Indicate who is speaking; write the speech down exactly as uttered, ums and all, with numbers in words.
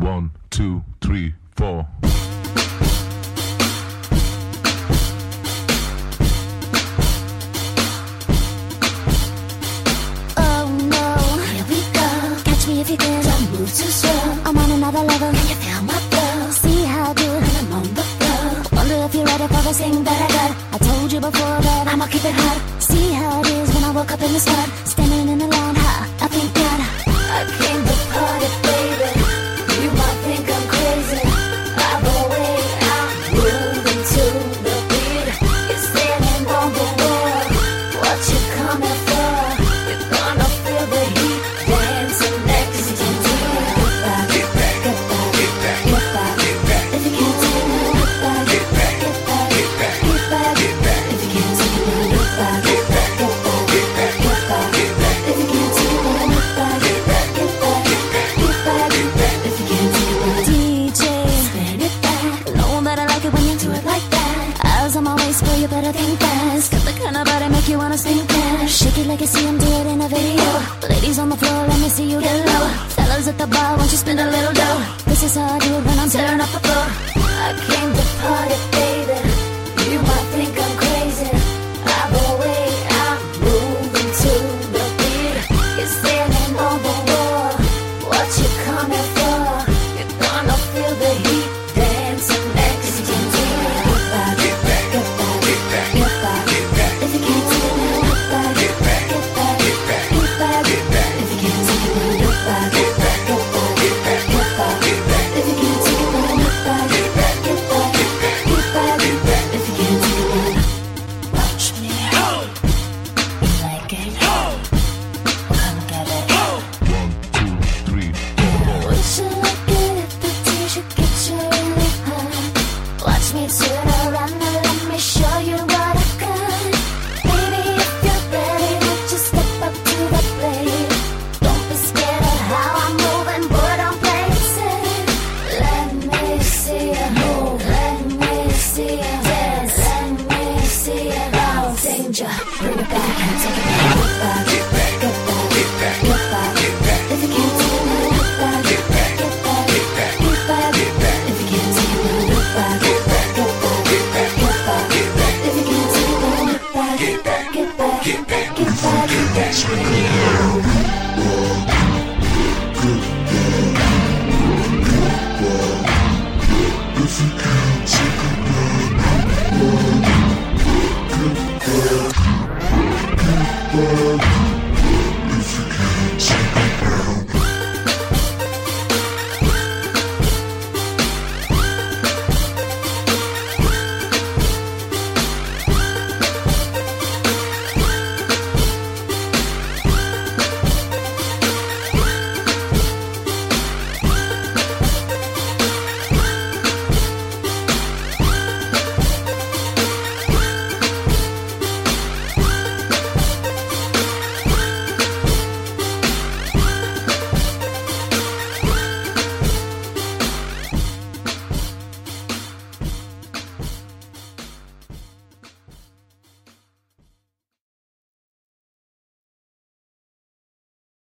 Speaker 1: One, two, three, four.
Speaker 2: Oh no, here we go. Catch me if you can. Don't move too slow. I'm on another level. Can you feel my flow? See how I do it when I'm on the floor. Wonder if you're ready for the thing that I got. I told you before that I'ma keep it hot. See how it is when I woke up in the spot. Standing in the line, ha, I think that I came to party, baby. You might think I'm crazy. I'm away, I'm moving to the beat. You're standing on the wall. What you coming for? You're gonna feel the heat. Dancing next to me. Get back, get back, get back, get back, get back. If you can't take it, get back, get back, get back, get back, get back, get back. If you can't take it, get back, get back, get back, get back, get back, get back. If you can't take it, get back, get back, get back, get back, get back, get back. If you can't take it, D J, spin it back. Know that I like it when you do it like that. Eyes on my waist, boy, you better think fast. Got the kind of body make you wanna sing fast. Shake it like you see 'em do it in a video. Ladies on the floor, let me see you get low. Fellas at the bar, won't you spend a little dough? This is how I do it when I'm tearing up the